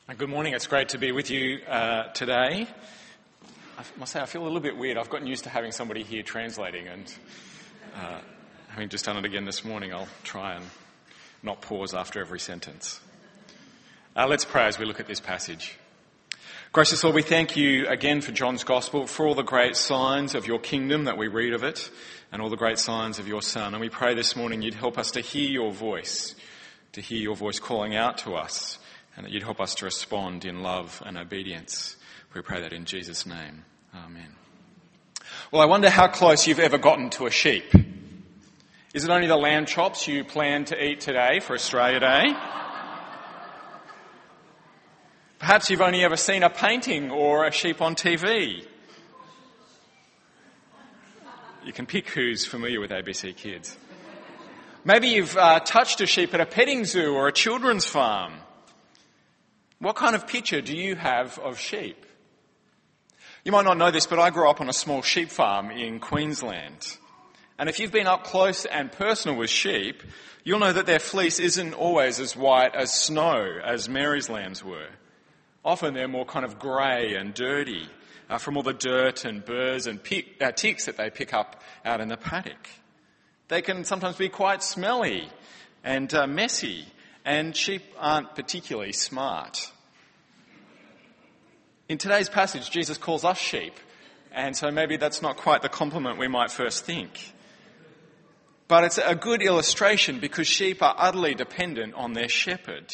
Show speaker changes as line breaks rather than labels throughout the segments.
Good morning. It's great to be with you today. I must say I feel a little bit weird. I've gotten used to having somebody here translating, and having just done it again this morning, I'll try and not pause after every sentence. Let's pray as we look at this passage. Gracious Lord, we thank you again for John's Gospel, for all the great signs of your kingdom that we read of it, and all the great signs of your Son. And we pray this morning you'd help us to hear your voice calling out to us, and that you'd help us to respond in love and obedience. We pray that in Jesus' name. Amen. Well, I wonder how close you've ever gotten to a sheep. Is it only the lamb chops you plan to eat today for Australia Day? Perhaps you've only ever seen a painting or a sheep on TV. You can pick who's familiar with ABC Kids. Maybe you've touched a sheep at a petting zoo or a children's farm. What kind of picture do you have of sheep? You might not know this, but I grew up on a small sheep farm in Queensland. And if you've been up close and personal with sheep, you'll know that their fleece isn't always as white as snow as Mary's lambs were. Often they're more kind of grey and dirty from all the dirt and burrs and ticks that they pick up out in the paddock. They can sometimes be quite smelly and messy. And sheep aren't particularly smart. In today's passage, Jesus calls us sheep, and so maybe that's not quite the compliment we might first think. But it's a good illustration because sheep are utterly dependent on their shepherd.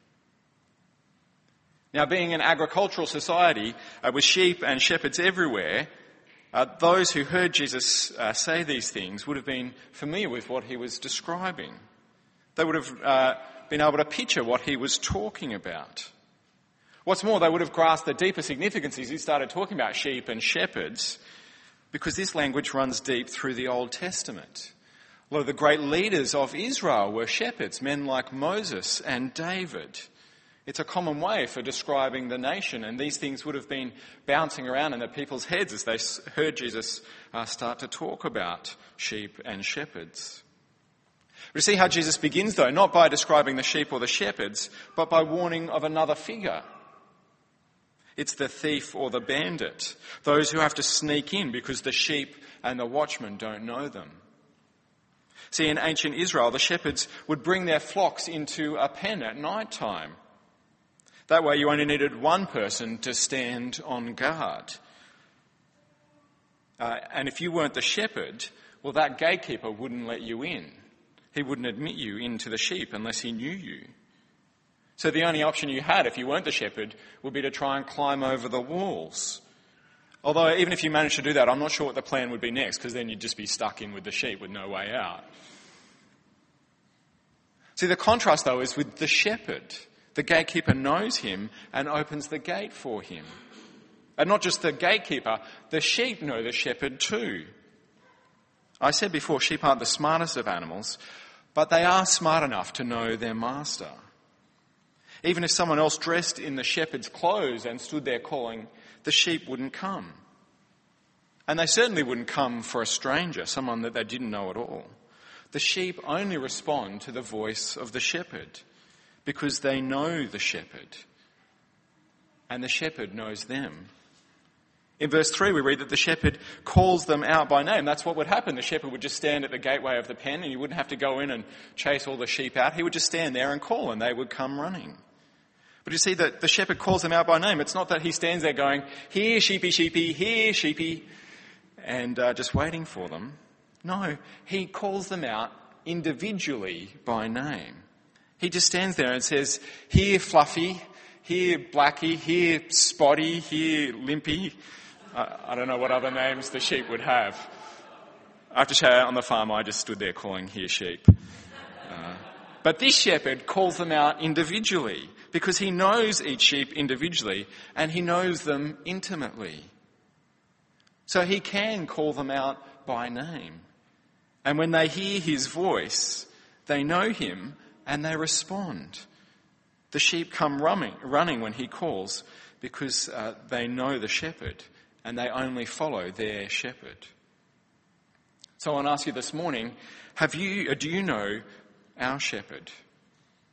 Now, being an agricultural society with sheep and shepherds everywhere, those who heard Jesus say these things would have been familiar with what he was describing. They would have been able to picture what he was talking about. What's more, they would have grasped the deeper significance as he started talking about sheep and shepherds, because this language runs deep through the Old Testament. A lot of the great leaders of Israel were shepherds, men like Moses and David. It's a common way for describing the nation, and these things would have been bouncing around in the people's heads as they heard Jesus start to talk about sheep and shepherds. We see how Jesus begins, though, not by describing the sheep or the shepherds, but by warning of another figure. It's the thief or the bandit, those who have to sneak in because the sheep and the watchmen don't know them. See, in ancient Israel, the shepherds would bring their flocks into a pen at night time. That way you only needed one person to stand on guard. And if you weren't the shepherd, well, that gatekeeper wouldn't let you in. He wouldn't admit you into the sheep unless he knew you. So the only option you had if you weren't the shepherd would be to try and climb over the walls. Although even if you managed to do that, I'm not sure what the plan would be next, because then you'd just be stuck in with the sheep with no way out. See, the contrast, though, is with the shepherd. The gatekeeper knows him and opens the gate for him. And not just the gatekeeper, the sheep know the shepherd too. I said before, sheep aren't the smartest of animals, but they are smart enough to know their master. Even if someone else dressed in the shepherd's clothes and stood there calling, the sheep wouldn't come. And they certainly wouldn't come for a stranger, someone that they didn't know at all. The sheep only respond to the voice of the shepherd because they know the shepherd, and the shepherd knows them. In verse 3, we read that the shepherd calls them out by name. That's what would happen. The shepherd would just stand at the gateway of the pen, and you wouldn't have to go in and chase all the sheep out. He would just stand there and call, and they would come running. But you see that the shepherd calls them out by name. It's not that he stands there going, "Here, sheepy, sheepy, here, sheepy," and just waiting for them. No, he calls them out individually by name. He just stands there and says, "Here, Fluffy, here, Blackie, here, Spotty, here, Limpy." I don't know what other names the sheep would have. I have to say, on the farm, I just stood there calling "here, sheep." But this shepherd calls them out individually because he knows each sheep individually and he knows them intimately. So he can call them out by name. And when they hear his voice, they know him and they respond. The sheep come running when he calls because they know the shepherd and they only follow their shepherd. So I want to ask you this morning, do you know our shepherd?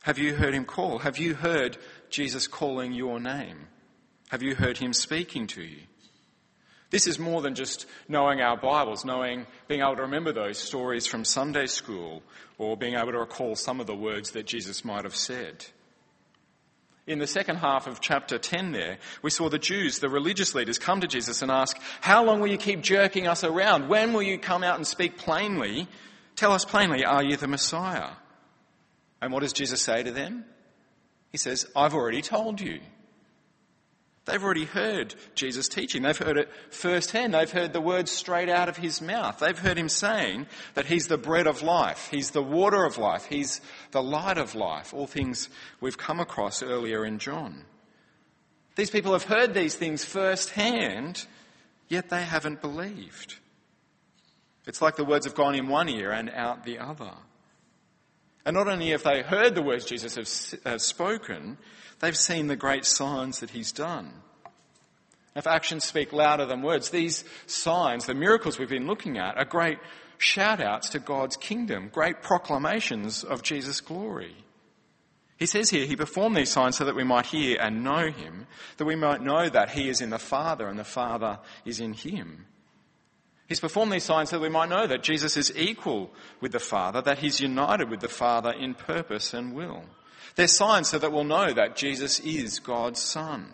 Have you heard him call? Have you heard Jesus calling your name? Have you heard him speaking to you? This is more than just knowing our Bibles, being able to remember those stories from Sunday school, or being able to recall some of the words that Jesus might have said. In the second half of chapter 10 there, we saw the Jews, the religious leaders, come to Jesus and ask, "How long will you keep jerking us around? When will you come out and speak plainly? Tell us plainly, are you the Messiah?" And what does Jesus say to them? He says, "I've already told you." They've already heard Jesus teaching. They've heard it firsthand. They've heard the words straight out of his mouth. They've heard him saying that he's the bread of life. He's the water of life. He's the light of life. All things we've come across earlier in John. These people have heard these things firsthand, yet they haven't believed. It's like the words have gone in one ear and out the other. And not only have they heard the words Jesus has spoken, they've seen the great signs that he's done. If actions speak louder than words, these signs, the miracles we've been looking at, are great shout-outs to God's kingdom, great proclamations of Jesus' glory. He says here, he performed these signs so that we might hear and know him, that we might know that he is in the Father and the Father is in him. He's performed these signs so that we might know that Jesus is equal with the Father, that he's united with the Father in purpose and will. They're signs so that we'll know that Jesus is God's Son.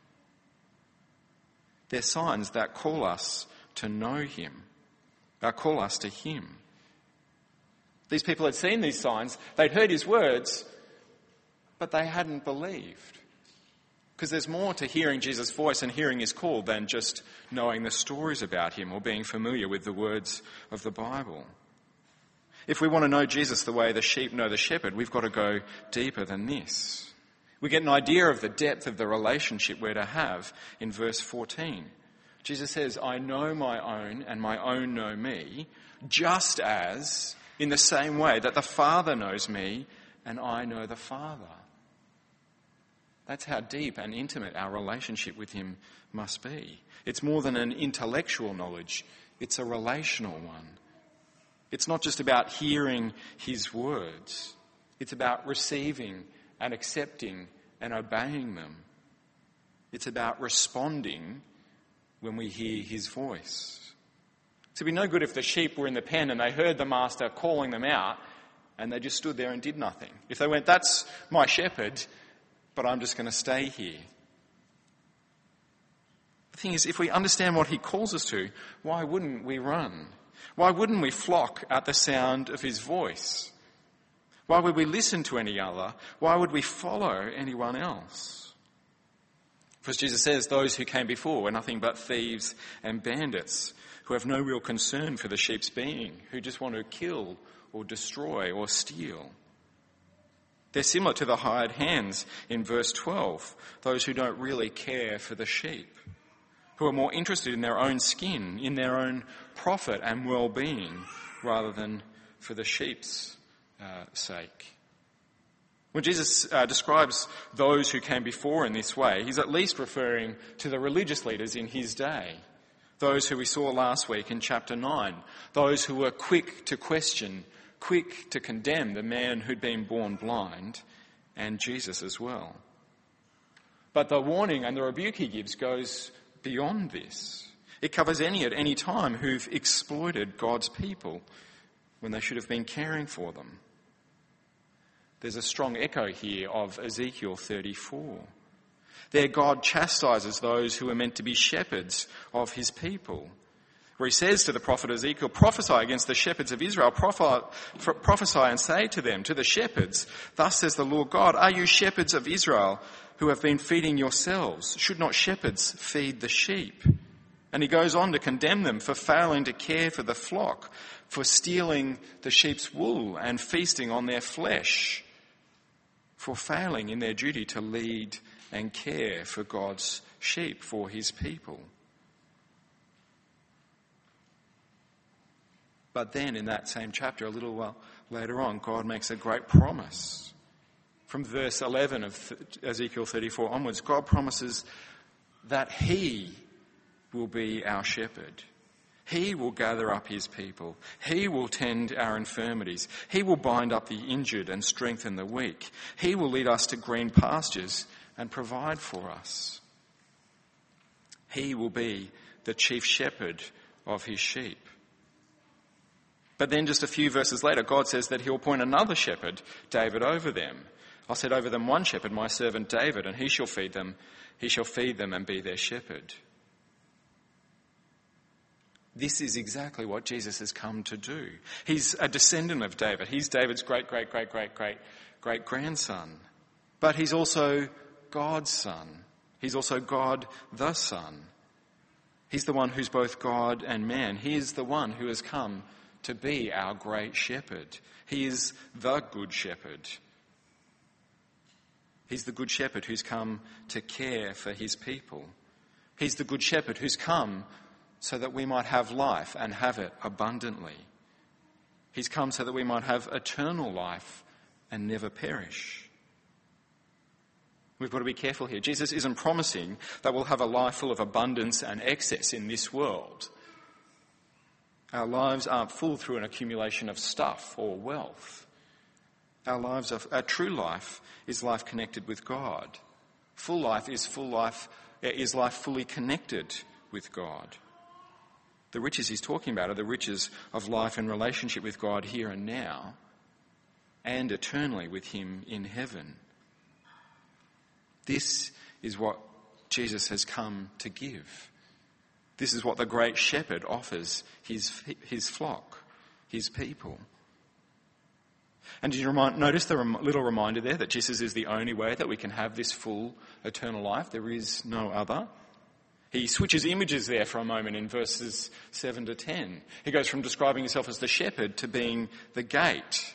They're signs that call us to know him, that call us to him. These people had seen these signs, they'd heard his words, but they hadn't believed. Because there's more to hearing Jesus' voice and hearing his call than just knowing the stories about him or being familiar with the words of the Bible. If we want to know Jesus the way the sheep know the shepherd, we've got to go deeper than this. We get an idea of the depth of the relationship we're to have in verse 14. Jesus says, "I know my own and my own know me, just as in the same way that the Father knows me and I know the Father." That's how deep and intimate our relationship with him must be. It's more than an intellectual knowledge, it's a relational one. It's not just about hearing his words. It's about receiving and accepting and obeying them. It's about responding when we hear his voice. It'd be no good if the sheep were in the pen and they heard the master calling them out and they just stood there and did nothing. If they went, "That's my shepherd, but I'm just going to stay here." The thing is, if we understand what he calls us to, why wouldn't we run? Why wouldn't we flock at the sound of his voice? Why would we listen to any other? Why would we follow anyone else? Because Jesus says those who came before were nothing but thieves and bandits who have no real concern for the sheep's being, who just want to kill or destroy or steal. They're similar to the hired hands in verse 12, those who don't really care for the sheep, who are more interested in their own skin, in their own profit and well-being, rather than for the sheep's sake. When Jesus describes those who came before in this way, he's at least referring to the religious leaders in his day, those who we saw last week in chapter 9, those who were quick to question, quick to condemn the man who'd been born blind, and Jesus as well. But the warning and the rebuke he gives goes beyond this. It covers any at any time who've exploited God's people when they should have been caring for them. There's a strong echo here of Ezekiel 34. There God chastises those who are meant to be shepherds of his people, where he says to the prophet Ezekiel, "Prophesy against the shepherds of Israel, prophesy and say to them, to the shepherds, thus says the Lord God, are you shepherds of Israel who have been feeding yourselves? Should not shepherds feed the sheep?" And he goes on to condemn them for failing to care for the flock, for stealing the sheep's wool and feasting on their flesh, for failing in their duty to lead and care for God's sheep, for his people. But then in that same chapter, a little while later on, God makes a great promise. From verse 11 of Ezekiel 34 onwards, God promises that he will be our shepherd. He will gather up his people. He will tend our infirmities. He will bind up the injured and strengthen the weak. He will lead us to green pastures and provide for us. He will be the chief shepherd of his sheep. But then just a few verses later, God says that he'll appoint another shepherd, David, over them. I'll set over them one shepherd, my servant David, and he shall feed them. He shall feed them and be their shepherd. This is exactly what Jesus has come to do. He's a descendant of David. He's David's great-great-great-great-great-great-grandson. But he's also God's son. He's also God the Son. He's the one who's both God and man. He is the one who has come to be our great shepherd. He is the good shepherd. He's the good shepherd who's come to care for his people. He's the good shepherd who's come so that we might have life and have it abundantly. He's come so that we might have eternal life and never perish. We've got to be careful here. Jesus isn't promising that we'll have a life full of abundance and excess in this world. Our lives aren't full through an accumulation of stuff or wealth. Our true life is life connected with God. Full life is life fully connected with God. The riches he's talking about are the riches of life in relationship with God here and now, and eternally with him in heaven. This is what Jesus has come to give. This is what the great shepherd offers his flock, his people. And did you notice the little reminder there that Jesus is the only way that we can have this full eternal life? There is no other. He switches images there for a moment in verses 7 to 10. He goes from describing himself as the shepherd to being the gate.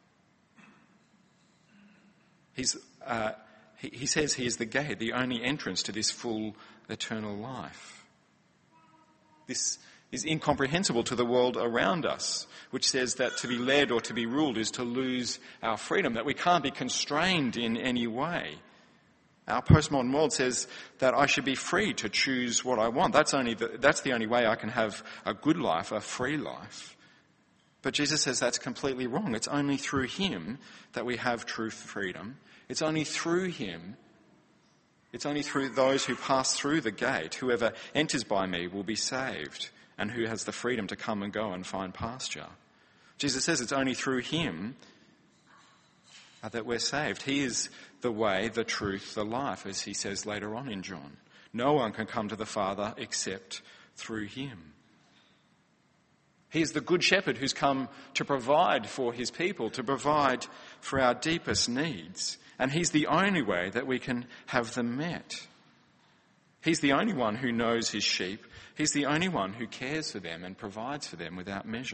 He says he is the gate, the only entrance to this full eternal life. This is incomprehensible to the world around us, which says that to be led or to be ruled is to lose our freedom, that we can't be constrained in any way. Our postmodern world says that I should be free to choose what I want. That's the only way I can have a good life, a free life. But Jesus says that's completely wrong. It's only through him that we have true freedom. It's only through him. It's only through those who pass through the gate. Whoever enters by me will be saved, and who has the freedom to come and go and find pasture. Jesus says it's only through him that we're saved. He is the way, the truth, the life, as he says later on in John. No one can come to the Father except through him. He is the good shepherd who's come to provide for his people, to provide for our deepest needs. And he's the only way that we can have them met. He's the only one who knows his sheep. He's the only one who cares for them and provides for them without measure.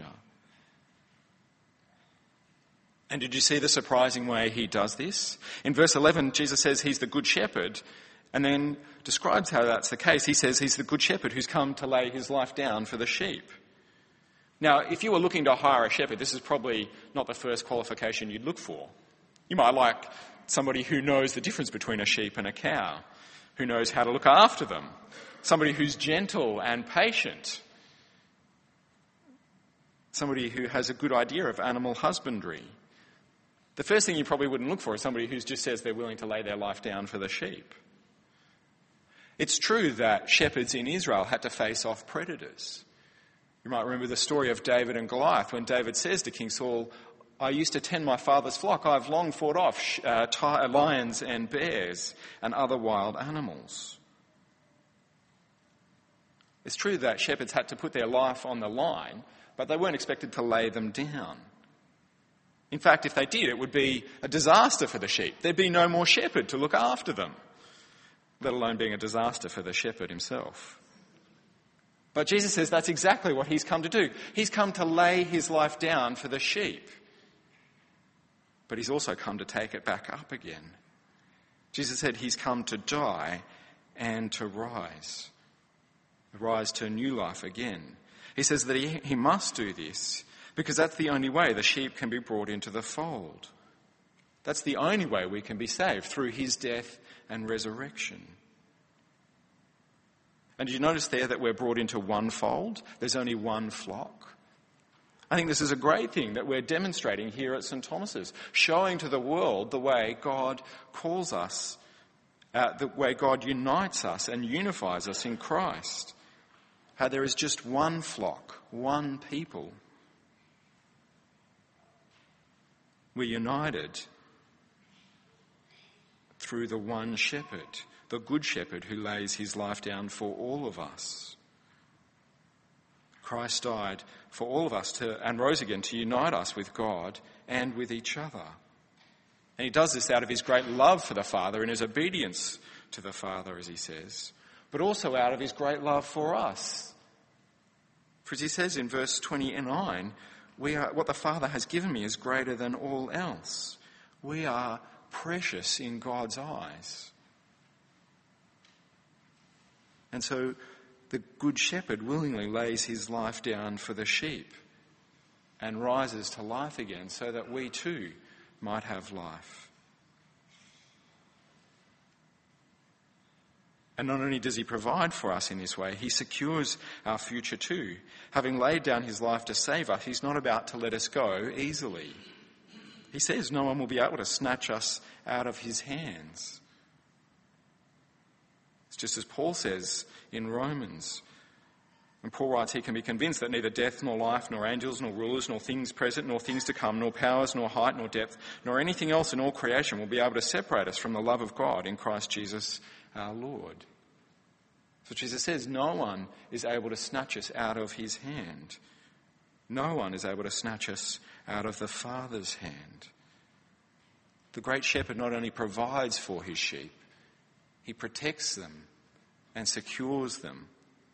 And did you see the surprising way he does this? In verse 11, Jesus says he's the good shepherd, and then describes how that's the case. He says he's the good shepherd who's come to lay his life down for the sheep. Now, if you were looking to hire a shepherd, this is probably not the first qualification you'd look for. You might like somebody who knows the difference between a sheep and a cow, who knows how to look after them, somebody who's gentle and patient, somebody who has a good idea of animal husbandry. The first thing you probably wouldn't look for is somebody who just says they're willing to lay their life down for the sheep. It's true that shepherds in Israel had to face off predators. You might remember the story of David and Goliath when David says to King Saul, I used to tend my father's flock. I've long fought off lions and bears and other wild animals. It's true that shepherds had to put their life on the line, but they weren't expected to lay them down. In fact, if they did, it would be a disaster for the sheep. There'd be no more shepherd to look after them, let alone being a disaster for the shepherd himself. But Jesus says that's exactly what he's come to do. He's come to lay his life down for the sheep. But he's also come to take it back up again. Jesus said he's come to die and to rise to a new life again. He says that he must do this because that's the only way the sheep can be brought into the fold. That's the only way we can be saved, through his death and resurrection. And did you notice there that we're brought into one fold? There's only one flock. I think this is a great thing that we're demonstrating here at St. Thomas's, showing to the world the way God calls us, the way God unites us and unifies us in Christ. How there is just one flock, one people. We're united through the one shepherd, the good shepherd who lays his life down for all of us. Christ died for all of us and rose again to unite us with God and with each other. And he does this out of his great love for the Father and his obedience to the Father, as he says, but also out of his great love for us. For as he says in verse 29, what the Father has given me is greater than all else. We are precious in God's eyes. And so the Good Shepherd willingly lays his life down for the sheep and rises to life again so that we too might have life. And not only does he provide for us in this way, he secures our future too. Having laid down his life to save us, he's not about to let us go easily. He says no one will be able to snatch us out of his hands. It's just as Paul says in Romans. And Paul writes, he can be convinced that neither death nor life, nor angels, nor rulers, nor things present, nor things to come, nor powers, nor height, nor depth, nor anything else in all creation will be able to separate us from the love of God in Christ Jesus our Lord. So Jesus says no one is able to snatch us out of his hand. No one is able to snatch us out of the Father's hand. The great shepherd not only provides for his sheep, he protects them and secures them.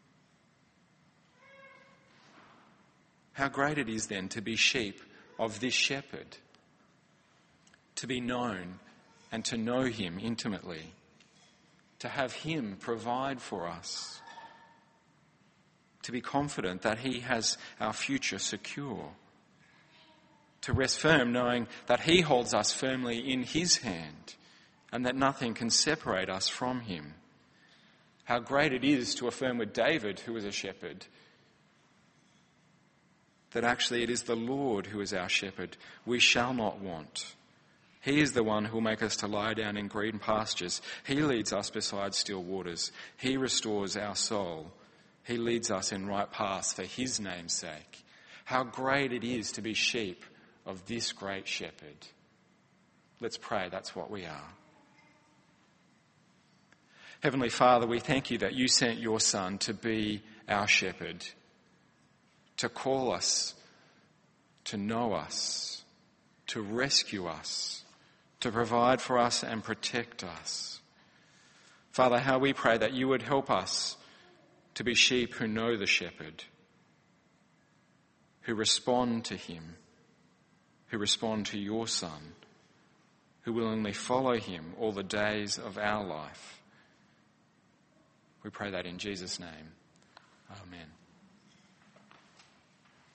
How great it is then to be sheep of this shepherd, to be known and to know him intimately, to have him provide for us, to be confident that he has our future secure, to rest firm knowing that he holds us firmly in his hand and that nothing can separate us from him. How great it is to affirm with David, who was a shepherd, that actually it is the Lord who is our shepherd. We shall not want. He is the one who will make us to lie down in green pastures. He leads us beside still waters. He restores our soul. He leads us in right paths for his name's sake. How great it is to be sheep of this great shepherd. Let's pray, that's what we are. Heavenly Father, we thank you that you sent your Son to be our shepherd, to call us, to know us, to rescue us, to provide for us and protect us. Father, how we pray that you would help us to be sheep who know the shepherd, who respond to him, who respond to your Son, who willingly follow him all the days of our life. We pray that in Jesus' name. Amen.